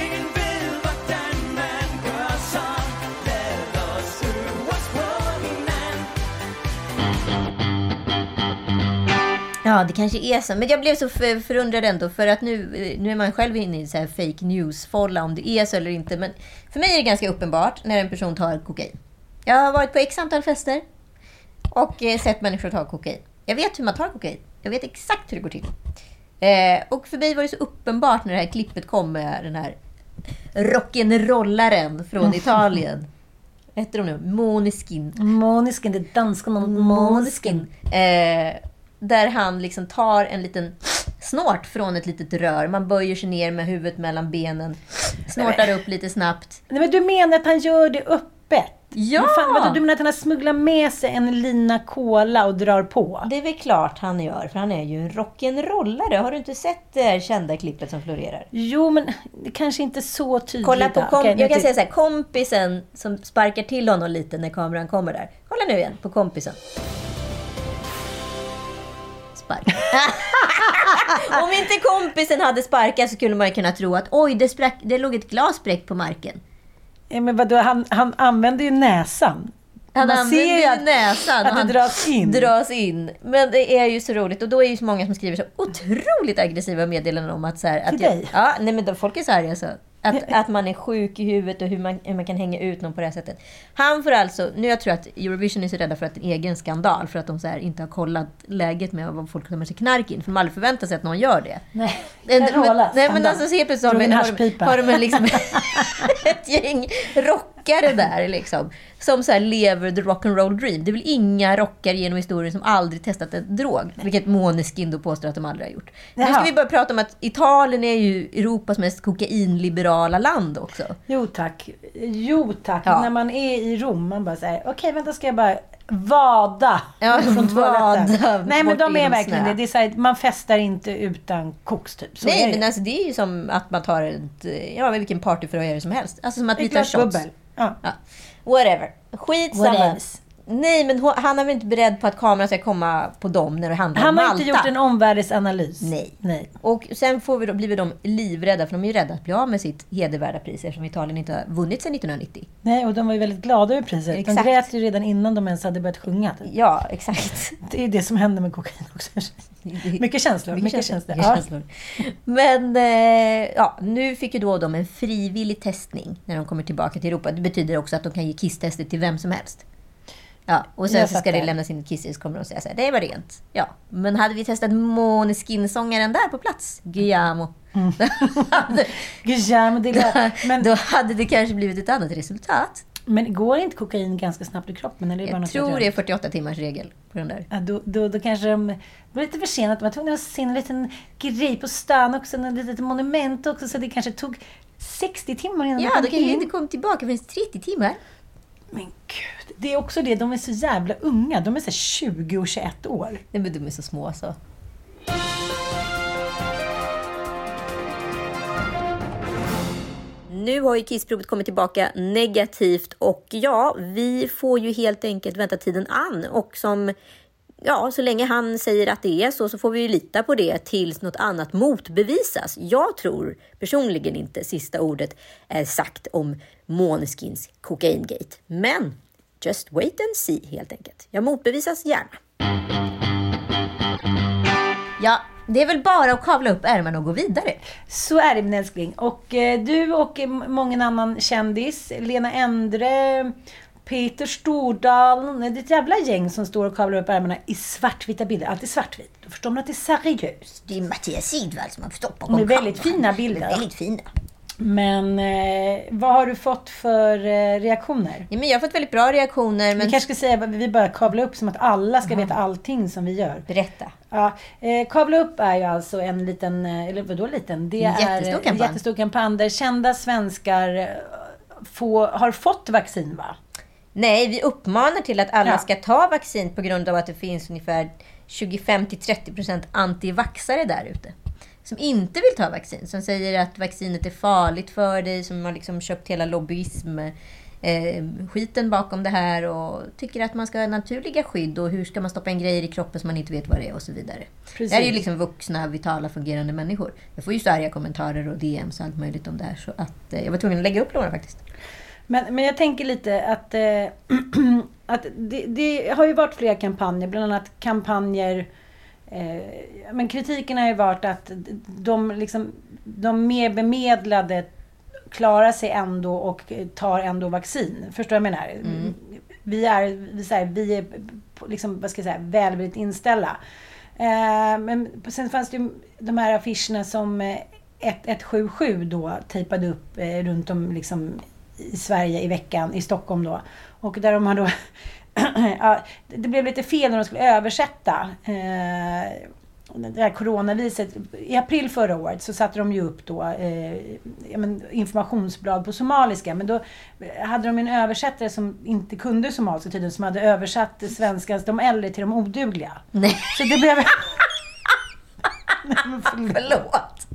Ja, det kanske är så. Men jag blev så för, förundrad ändå. För att nu, nu är man själv inne i så här fake news-folla om det är så eller inte. Men för mig är det ganska uppenbart när en person tar kokain. Jag har varit på x antal fester och eh, sett människor ta kokain. Jag vet hur man tar kokain. Jag vet exakt hur det går till. Eh, och för mig var det så uppenbart när det här klippet kom med den här rock'n'rollaren från Italien. Vad heter de nu? Måneskin. Måneskin, det danska namnet Måneskin. Eh, där han liksom tar en liten snort från ett litet rör. Man böjer sig ner med huvudet mellan benen. Snortar upp lite snabbt. Nej, men du menar att han gör det öppet? Ja! Fan, vad, du menar att han har smugglat med sig en lina cola och drar på? Det är väl klart han gör, för han är ju en rock'n'rollare. Har du inte sett det här kända klippet som florerar? Jo, men det kanske inte så tydligt. Kolla på kom- okay, jag kan säga så här, kompisen som sparkar till honom lite när kameran kommer där. Kolla nu igen på kompisen. Spark. Om inte kompisen hade sparkat så skulle man kunna tro att oj, det, sprack, det låg ett glas spräckt på marken. Ja, men vadå, han, han använder ju näsan. Han man använder ser ju att, näsan. Att det dras in. dras in. Men det är ju så roligt. Och då är ju så många som skriver så otroligt aggressiva meddelanden om att så här... Till att jag, dig? ja, nej men då, folk är så här alltså. Att, att man är sjuk i huvudet och hur man, hur man kan hänga ut någon på det här sättet. Han får alltså... Nu jag tror att Eurovision är så rädda för att en egen skandal. För att de så här inte har kollat läget med vad folk kommer sig knark in. För de aldrig förväntar sig att någon gör det. Nej, men, men, nej men alltså så helt plötsligt har de, har de, har de en liksom ett gäng rockare där liksom. Som så här lever the rock'n'roll dream. Det är väl inga rockare genom historien som aldrig testat en drog. Vilket Måneskin då påstår att de aldrig har gjort. Jaha. Nu ska vi bara prata om att Italien är ju Europas mest kokainliberala land också. Jo tack. Jo tack. Ja. När man är i Rom, man bara säger okej, okay, vänta, ska jag bara vada ja, från vada Nej, men de är verkligen snö. det. Det är så här, man festar inte utan koks typ. Så Nej, är det. men alltså det är ju som att man tar ett, ja, vilken party för att göra det som helst. Alltså som att vi tar shots. Bubbel. Ja. Ja. Whatever. Skitsamma. Nej, men hon, han är väl inte beredd på att kameran ska komma på dem när det handlar han om har Malta. inte gjort en omvärldsanalys. Nej. Nej. Och sen får vi då, blir vi de livrädda, för de är ju rädda att bli av med sitt hedervärda pris eftersom Italien inte har vunnit sedan nittonhundranittio. Nej, och de var ju väldigt glada över priset. Exakt. De grät ju redan innan de ens hade börjat sjunga. Ja, exakt. Det är det som händer med kokain också. Mycket känslor. Mycket, mycket känslor. Mycket känslor. Ja. Men eh, ja, nu fick ju då de en frivillig testning när de kommer tillbaka till Europa. Det betyder också att de kan ge kisstestet till vem som helst. Ja, och sen så ska det lämnas in ett kiss, så kommer de säga så här, det var rent. Ja, men hade vi testat Måneskin-sångaren där på plats, Guillermo, mm. Guillermo det där. Men då hade det kanske blivit ett annat resultat. Men går inte kokain ganska snabbt i kroppen? Eller är det jag bara tror det är fyrtioåtta timmars regel på den där. Ja, då, då, då kanske de var lite försenat. De var tvungna att se en liten grej på stan också, en litet monument också, så det kanske tog sextio timmar innan ja, de kom då kan in. ju inte komma tillbaka förrän trettio timmar. Men gud, det är också det. De är så jävla unga. De är så tjugo och tjugoett år. Nej, men de är så små så. Nu har ju kissprovet kommit tillbaka negativt och ja, vi får ju helt enkelt vänta tiden an. Och som, ja, så länge han säger att det är så så får vi ju lita på det tills något annat motbevisas. Jag tror personligen inte sista ordet är sagt om Måneskins kokaingate. Men just wait and see helt enkelt. Jag motbevisas gärna. Ja, det är väl bara att kavla upp ärmarna och gå vidare. Så är det, min älskling. Och eh, du och många annan kändis, Lena Endre, Peter Stordalen. Det är ett jävla gäng som står och kavlar upp ärmarna i svartvita bilder. Alltid svartvitt. Då förstår man att det är seriöst. Det är Mattias Sidvall som har förstått på De är väldigt fina bilder. De är väldigt fina. Men eh, vad har du fått för eh, reaktioner? Ja, men jag har fått väldigt bra reaktioner. Men... Vi kanske ska säga att vi börjar kavla upp som att alla ska veta allting som vi gör. Berätta. Ja, eh, kavla upp är ju alltså en liten, eller vadå liten? Det En är jättestor en kampanj. jättestor kampanj där kända svenskar eh, få, har fått vaccin, va? Nej, vi uppmanar till att alla Ja. ska ta vaccin på grund av att det finns ungefär tjugofem till trettio procent antivaxare där ute. Som inte vill ta vaccin. Som säger att vaccinet är farligt för dig. Som har liksom köpt hela lobbyism eh, skiten bakom det här. Och tycker att man ska ha naturliga skydd. Och hur ska man stoppa en grejer i kroppen som man inte vet vad det är och så vidare. Precis. Det här är ju liksom vuxna, vitala, fungerande människor. Jag får ju så arga kommentarer och D Ms och allt möjligt om det här. Så att eh, jag var tvungen att lägga upp låna faktiskt. Men, men jag tänker lite att, eh, att det, det har ju varit flera kampanjer. Bland annat kampanjer... Eh, men kritiken har ju varit att de, liksom, de mer bemedlade klarar sig ändå och tar ändå vaccin. Förstår du vad jag menar? Mm. Vi är, vi, så här, vi är liksom, vad ska jag säga, välvilligt inställda. Eh, men sen fanns det ju de här affischerna som ett ett sju sju då tejpade upp eh, runt om liksom, i Sverige i veckan, i Stockholm då. Och där de har då ja, det blev lite fel när de skulle översätta eh, det här coronaviset. I april förra året så satte de ju upp då eh, ja, men, informationsblad på somaliska. Men då hade de en översättare som inte kunde somaliska tydligen, som hade översatt svenskans de äldre till de odugliga. Nej. Så det blev... Förlåt.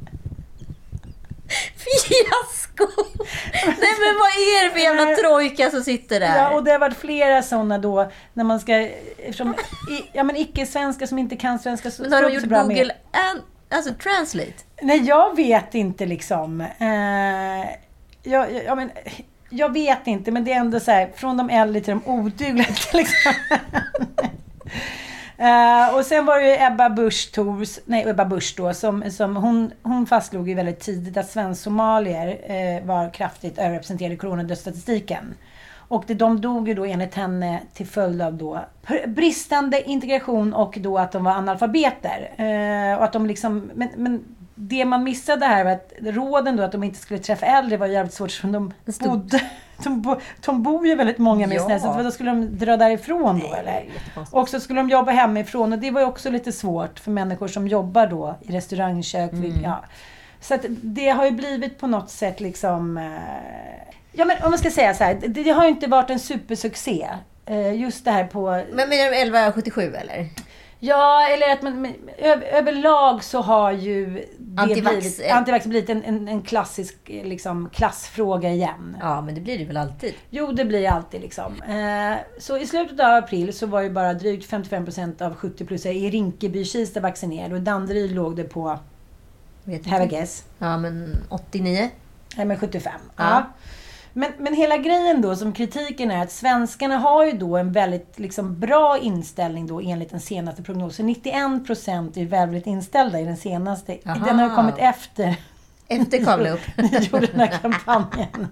Fiasko. Nej, men vad är det för jävla trojka som sitter där? Ja, och det har varit flera sådana då när man ska, eftersom i, ja men icke-svenska som inte kan svenska så, men har de så gjort bra Google med. and, alltså translate? Nej, jag vet inte liksom. Eh, jag, jag, jag, men, jag vet inte, men det är ändå så här från de äldre till de odugliga till exempel. Uh, och sen var det ju Ebba Busch Thors, nej Ebba Busch då, som, som hon, hon fastslog ju väldigt tidigt att svensk-somalier uh, var kraftigt överrepresenterade i coronadödsstatistiken. Och det, de dog ju då enligt henne till följd av då bristande integration och då att de var analfabeter. Uh, och att de liksom, men, men det man missade här var att råden då att de inte skulle träffa äldre var jävligt svårt, för de bodde, de, bo, de bor ju väldigt många med ja. så då skulle de dra därifrån då, eller? Och så skulle de jobba hemifrån, och det var ju också lite svårt för människor som jobbar då i restaurangkök. Mm. Ja. Så att det har ju blivit på något sätt liksom, ja men om man ska säga så här, det, det har ju inte varit en supersuccé just det här på... Men menar du elva sjuttiosju eller? Ja, eller att man, över, överlag så har ju det Antivax, blivit, antivax blivit en, en, en klassisk liksom, klassfråga igen. Ja, men det blir det väl alltid? Jo, det blir alltid liksom. Eh, så i slutet av april så var ju bara drygt femtiofem procent av sjuttio plus i Rinkeby-Kista vaccinerade, och i Danderyd låg det på, vet have a guess. Ja, men åttionio? Nej, men sjuttiofem. Ja. Ja. Men, men hela grejen då som kritiken är att svenskarna har ju då en väldigt liksom, bra inställning då enligt den senaste prognosen. nittioen procent är väldigt inställda i den senaste. Aha. Den har kommit efter. Efter kavla upp. Ni gjorde den här kampanjen.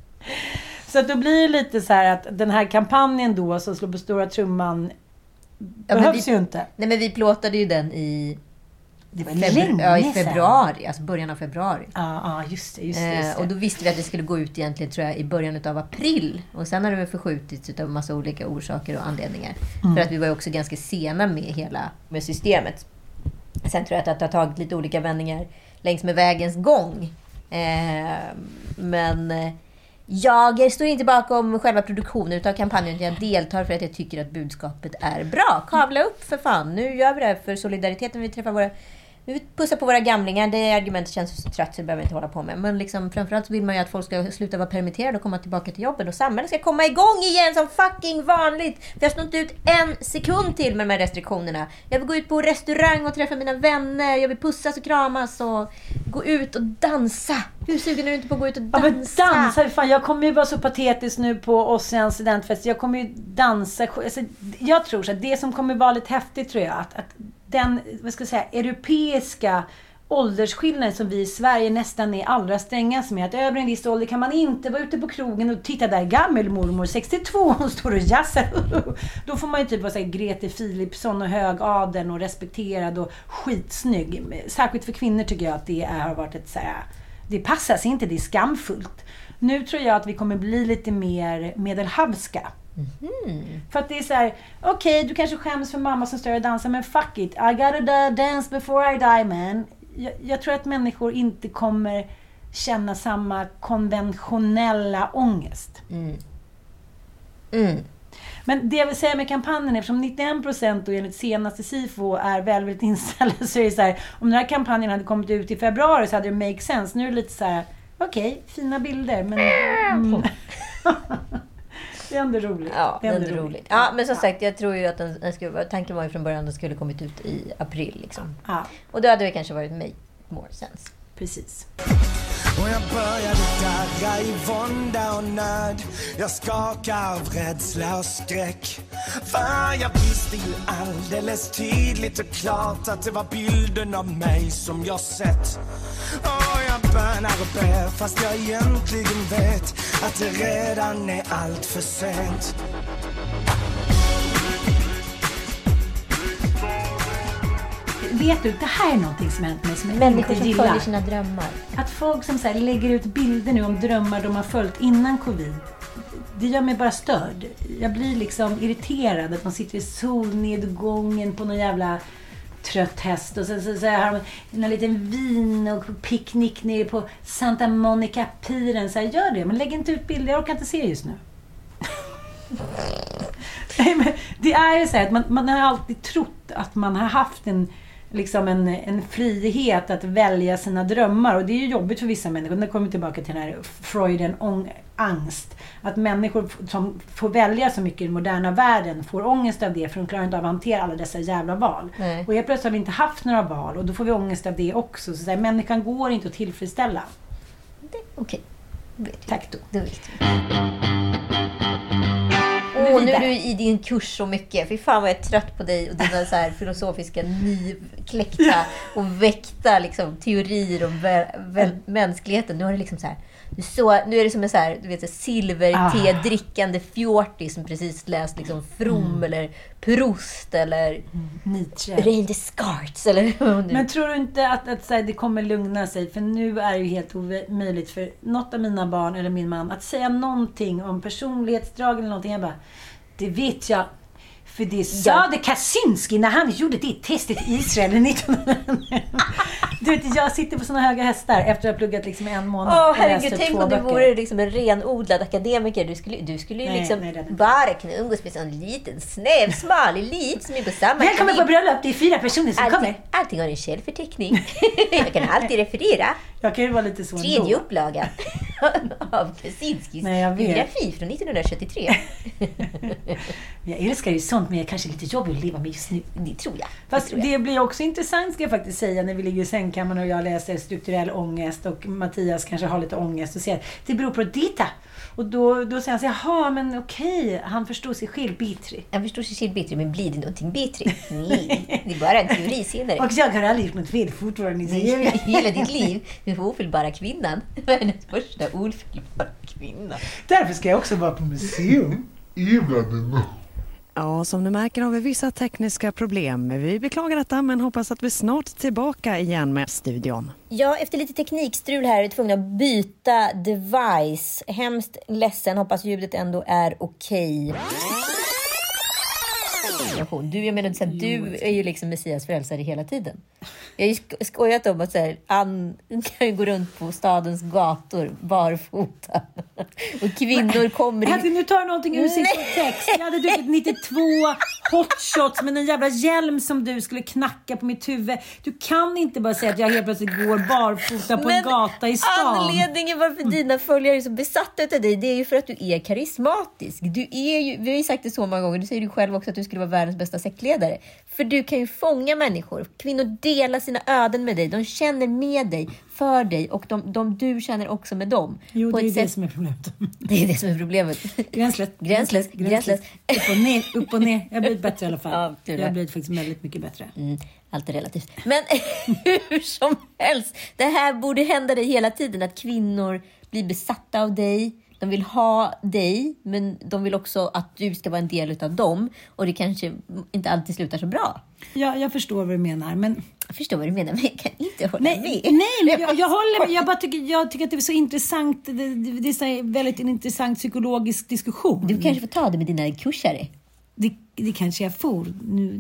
Så att då blir det lite så här att den här kampanjen då som slår på stora trumman Ja, behövs vi, ju inte. Nej, men vi plåtade ju den i... Det var Febru- länge ja, i sedan. februari, alltså början av februari. Ja, ja, just det, just det, just Eh, det. och då visste vi att det skulle gå ut egentligen, tror jag, i början av april. Och sen har det väl förskjutits av massa olika orsaker och anledningar. Mm. För att vi var ju också ganska sena med hela med systemet. Sen tror jag att det har tagit lite olika vändningar längs med vägens gång. Eh, men eh, jag står inte bakom själva produktionen utav kampanjen. Jag deltar för att jag tycker att budskapet är bra. Kavla upp för fan. Nu gör vi det här för solidariteten. Vi träffar våra... Vi pussar på våra gamlingar. Det argumentet känns så trött så det behöver vi inte hålla på med. Men liksom, framförallt så vill man ju att folk ska sluta vara permitterade och komma tillbaka till jobben. Och samhället ska komma igång igen som fucking vanligt. För jag står inte ut en sekund till med de här restriktionerna. Jag vill gå ut på restaurang och träffa mina vänner. Jag vill pussas och kramas och gå ut och dansa. Hur sugen är du inte på att gå ut och dansa? Ja, men dansa, fan, jag kommer ju vara så patetisk nu på Ossians studentfest. Jag kommer ju dansa. Alltså, jag tror så att det som kommer vara lite häftigt tror jag att, att den, vad ska jag säga, europeiska åldersskillnader som vi i Sverige nästan är allra strängast med. Att över en viss ålder kan man inte vara ute på krogen och titta där gammelmormor sextiotvå och står och jassar. Då får man ju typ vara så här Grete Philipsson och högadeln och respekterad och skitsnygg. Särskilt för kvinnor tycker jag att det är, har varit ett så här, det passar sig inte, det är skamfullt. Nu tror jag att vi kommer bli lite mer medelhavska. Mm. För att det är så här, okej, okay, du kanske skäms för mamma som står och dansar, men fuck it, I gotta dance before I die, man. Jag, jag tror att människor inte kommer känna samma konventionella ångest. Mm. Mm. Men det jag vill säga med kampanjen är, eftersom nittioen procent och enligt senaste SIFO är väldigt inställda, så är det så här, om den här kampanjen hade kommit ut i februari så hade det make sense. Nu är det lite så här, okej, okay, fina bilder, men... Mm. Det är ändå roligt. Ja, det är ändå roligt. roligt. Ja, men som sagt, jag tror ju att den, den skulle, tanken var ju från början att den skulle kommit ut i april. Liksom. Ja. Och då hade det kanske varit make more sense. Precis. Och jag började darra i vånda och nöd. Jag skakar av rädsla och skräck. För jag visste ju alldeles tydligt och klart att det var bilden av mig som jag sett. Och jag bönar och ber fast jag egentligen vet att det redan är allt för sent. Vet du, det här är någonting som hänt mig som jag människor inte som gillar. följer sina drömmar. Att folk som så här lägger ut bilder nu om drömmar de har följt innan covid. Det gör mig bara störd. Jag blir liksom irriterad att man sitter i solnedgången på någon jävla trött häst. Och sen så, så har de en liten vin och picknick nere på Santa Monica-piren. Så här, gör det, men lägg inte ut bilder. Jag orkar inte se just nu. Nej, men det är ju så här att man, man har alltid trott att man har haft en liksom en, en frihet att välja sina drömmar, och det är ju jobbigt för vissa människor. Nu kommer vi tillbaka till den här Freuden ång, angst, att människor som får välja så mycket i den moderna världen får ångest av det, för de klarar inte av att hantera alla dessa jävla val. Nej. Och helt plötsligt har vi inte haft några val, och då får vi ångest av det också. Så, så här, människan går inte att tillfredsställa. Okej, okay. Tack då. Det vet vi. Åh, nu är du i din kurs så mycket. Fy fan vad jag är trött på dig och dina så här filosofiska nykläckta och väckta liksom, teorier om vä- vä- mänskligheten. Nu är det liksom så här, så, nu är det som en så här, du vet, silverte-drickande fjortis som precis läst liksom From mm. eller Proust eller mm. Nietzsche. Reine Descartes eller Men tror du inte att, att så här, det kommer lugna sig? För nu är det ju helt omöjligt för något av mina barn eller min man att säga någonting om personlighetsdrag eller någonting. Jag bara, det vet jag. För det sa ja. det Kaczynski när han gjorde det testet i Israel nittonhundranittio. Du vet, jag sitter på såna höga hästar efter att ha pluggat liksom en månad. Åh, oh, herregud, tänk om du vore liksom en renodlad akademiker. Du skulle, du skulle ju nej, liksom nej, bara kunna umgås med en liten, snäv, smal elit som är på samma... Välkommen på bröllop, det är fyra personer som allting, kommer. Allting har en källförteckning. Jag kan alltid referera. Jag kan ju vara lite så tredje ändå. Upplagan av Kaczynskis biografi från nittonhundrasjuttiotre. Jag älskar ju sånt, men jag är kanske lite jobbig att leva med just nu. Det tror jag. Fast det, tror jag. det blir också intressant, ska jag faktiskt säga, när vi ligger i sängkammaren och jag läser strukturell ångest och Mattias kanske har lite ångest och säger det beror på dita. Och då, då säger han så här, jaha, men okej, han förstår sig själv bittre. Han förstår sig själv bittre, men blir det någonting bittre? Nej, det är bara en teori senare. Och jag har aldrig gjort något fel fortfarande. I hela ditt liv, du var ofelbara kvinnan. Världens första ofelbara kvinna. Därför ska jag också vara på museum. Ja, som du märker har vi vissa tekniska problem. Vi beklagar detta, men hoppas att vi snart är tillbaka igen med studion. Ja, efter lite teknikstrul här är vi tvungna att byta device. Hemskt ledsen, hoppas ljudet ändå är okej. Okay. Du, jag menar, så här, du är ju liksom Messias frälsare hela tiden. Jag har ju skojat om att så här, Ann kan ju gå runt på stadens gator barfota. Och kvinnor kommer... Hade nu tar någonting ur sin text. Jag hade druckit nittiotvå hotshots med en jävla hjälm som du skulle knacka på mitt huvud. Du kan inte bara säga att jag helt plötsligt går barfota på Men en gata i stan. Anledningen varför dina följare är så besatta av dig, det är ju för att du är karismatisk. Du är ju, vi har ju sagt det så många gånger, du säger ju själv också att du skulle vara vara världens bästa sektledare. För du kan ju fånga människor. Kvinnor delar sina öden med dig. De känner med dig, för dig. Och de, de du känner också med dem. Jo, på det är ett det sätt... som är problemet. Det är det som är problemet. Gränslöst. Gränslöst. Gränslöst. Upp och ner, upp och ner. Jag har blivit bättre i alla fall. Ja, jag har blivit faktiskt väldigt mycket bättre. Mm, allt är relativt. Men hur som helst, det här borde hända dig hela tiden. Att kvinnor blir besatta av dig. De vill ha dig, men de vill också att du ska vara en del av dem. Och det kanske inte alltid slutar så bra. Ja, jag förstår vad du menar, men... Jag förstår vad du menar, men jag kan inte hålla nej, med. Nej, men jag, jag håller med. Jag, bara tycker, jag tycker att det är så intressant. Det, det, det är så väldigt en intressant psykologisk diskussion. Du kanske får ta det med dina kursare. Det, det kanske jag får nu.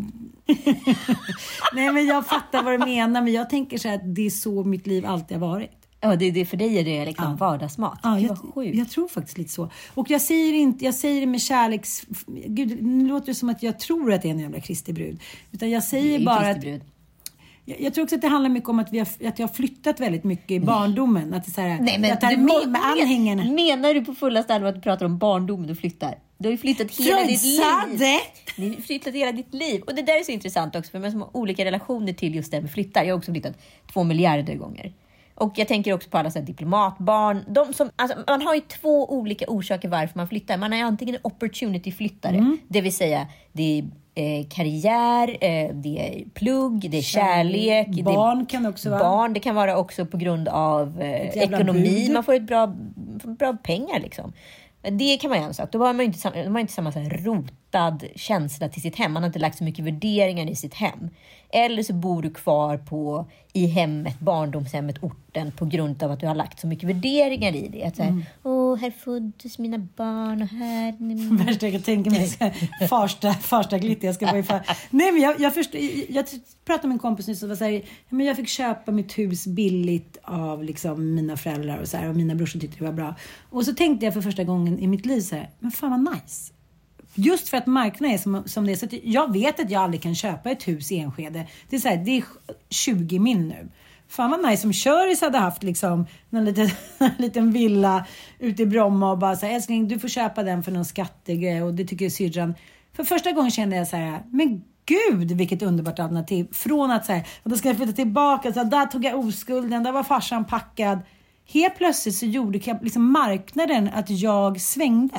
Nej, men jag fattar vad du menar. Men jag tänker så här att det är så mitt liv alltid har varit. Ja, det, det för dig är det liksom ja. vardagsmat. Ja, jag, jag, jag tror faktiskt lite så. Och jag säger inte, jag säger det med kärleks... Gud, nu låter det som att jag tror att det är en jävla Kristi brud. Utan jag säger bara att... Jag, jag tror också att det handlar mycket om att, vi har, att jag har flyttat väldigt mycket i barndomen. Att det är så här, nej, men jag tar med med anhängarna. Menar du på fullaste allvar att du pratar om barndomen och flyttar? Du har ju flyttat hela Fröjd, ditt liv. Sade. Du har flyttat hela ditt liv. Och det där är så intressant också. För man har olika relationer till just det med flyttar. Jag har också flyttat två miljarder gånger. Och jag tänker också på alla så här diplomatbarn. De som, alltså, man har ju två olika orsaker varför man flyttar. Man är antingen en opportunity-flyttare. Mm. Det vill säga, det är eh, karriär, eh, det är plugg, det är kärlek. kärlek barn det, kan också vara. Barn, det kan vara också på grund av eh, ekonomi. Bud. Man får ett bra, bra pengar liksom. Det kan man ju ansöka. Då har man ju inte, man har inte samma så här rotad känsla till sitt hem. Man har inte lagt så mycket värderingar i sitt hem. Eller så bor du kvar på, i hemmet, barndomshemmet, orten på grund av att du har lagt så mycket värderingar i det. Att så här, mm. åh, här föddes mina barn och här... Värst jag kan tänka mig farsta, farsta glitter. Jag ska vara i far... Nej, men jag, jag, förstår, jag, jag pratade med en kompis nu som var så här, men jag fick köpa mitt hus billigt av liksom mina föräldrar och så här, och mina brorsor tyckte det var bra. Och så tänkte jag för första gången i mitt liv så här, men fan vad nice. Just för att marknaden är som, som det är. Så att jag vet att jag aldrig kan köpa ett hus i Enskede. Det är så här, det är tjugo min nu. Fan vad nice som Köris hade haft liksom en liten, en liten villa ute i Bromma och bara så här, älskling, du får köpa den för någon skattegrej, och det tycker syrran. För första gången kände jag så här, men gud vilket underbart alternativ. Från att så här, och då ska jag flytta tillbaka, så här, där tog jag oskulden, där var farsan packad. Helt plötsligt så gjorde liksom marknaden att jag svängde.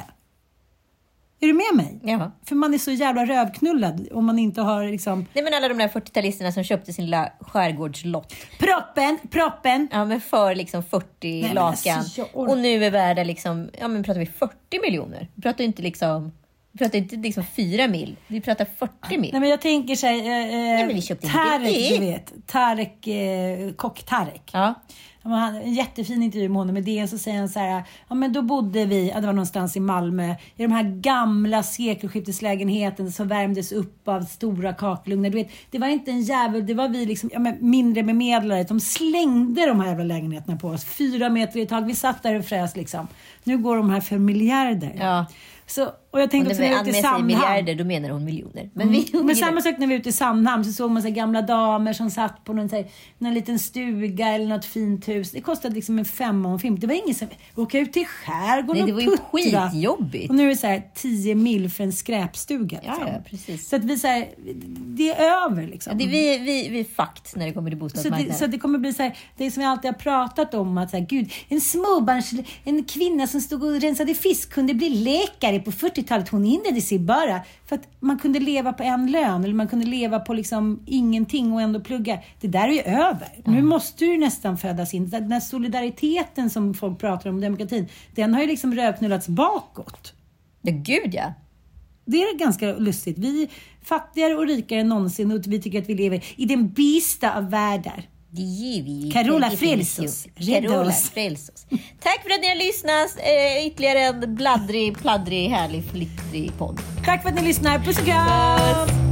Är du med mig? Ja. För man är så jävla rövknullad om man inte har liksom... Nej, men alla de där fyrtiotalisterna som köpte sin lilla skärgårdslott. Proppen, proppen. Ja, men för liksom fyrtio Nej, lakan. Alltså, or... Och nu är värda liksom, ja men pratar vi fyrtio miljoner. Vi pratar inte liksom, vi pratar inte liksom fyra mil. Vi pratar fyrtio mil. Nej, men jag tänker sig, eh, Nej, men vi köpte Tarek, du vet. Tarek, eh, kock Tarek. Ja. Han, en jättefin intervju med honom med det, så säger han så här, ja men då bodde vi, ja, det var någonstans i Malmö, i de här gamla sekelskifteslägenheten som värmdes upp av stora kakelugnar. Du vet, det var inte en jävel, det var vi liksom, ja, men mindre bemedlare. De slängde de här jävla lägenheterna på oss, fyra meter i tag. Vi satt där och fräs liksom. Nu går de här för miljarder. Ja. Så, och jag tänkte också när vi är ute i Sandhamn. Miljarder, då menar hon miljoner. Men, mm. vi, men samma sak när vi är ute i Sandhamn, så såg man så här gamla damer som satt på någon, så här, någon liten stuga eller något fint hus. Det kostade liksom en femma och en fem. Det var ingen som åka ut till skärgården. Nej, det var ju skitjobbigt. Och nu är det så här tio mil för en skräpstuga. Liksom. Ja, ja, precis. Så att vi så här, det är över liksom. Ja, det är vi, vi, vi är fakt när det kommer till bostadsmarknaden. Så det, så det kommer bli så här, det som jag alltid har pratat om, att så här, gud, en småbarns, en kvinna som stod och rensade fisk kunde bli läkare på fyrtiotalet. Hon inledde sig bara för att man kunde leva på en lön, eller man kunde leva på liksom ingenting och ändå plugga. Det där är ju över. Mm. Nu måste du nästan födas in. Den här solidariteten som folk pratar om, demokratin, den har ju liksom rövknullats bakåt. Ja, gud ja. Det är ganska lustigt. Vi är fattigare och rikare än någonsin, och vi tycker att vi lever i den bästa av världar. Det ger vi. Carola Frälsos. Carola Frälsos. Tack för att ni har lyssnat. Eh, ytterligare en bladdrig, pladdrig, härlig, flittrig podd. Tack för att ni lyssnar. Puss och kram!